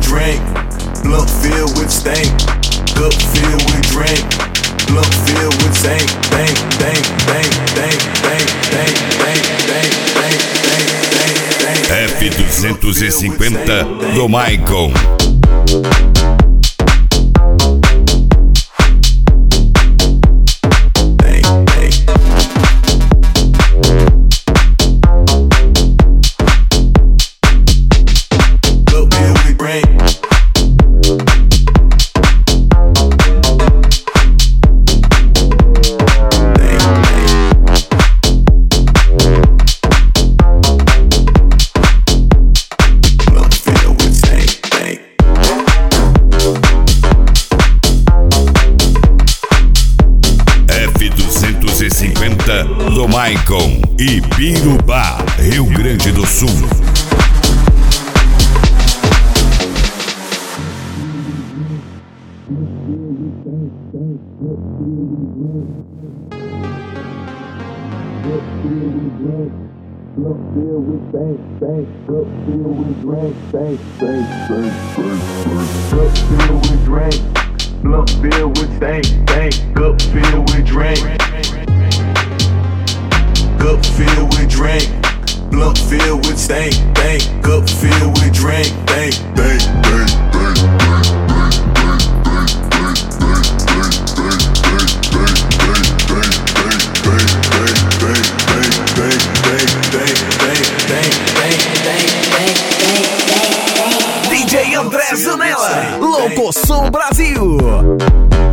drink, blunt filled with stank, cup filled with drink, blunt filled with stank, bang, bang, bang, bang, bang, bang, bang, bang, bang, bang, bang. F250 do Maicon. F250 do Maicon, Ibirubá, Rio Grande do Sul. Blunt filled with stank, stank, cup filled with drink, stank, stank, stank, stank, stank, cup filled with drink, blunt filled with stank, stank, cup filled with drink, cup filled with drink, blunt filled with stank, stank, cup filled with drink, stank, stank, stank, stank. DJ André Zanella, Louco Som Brasil.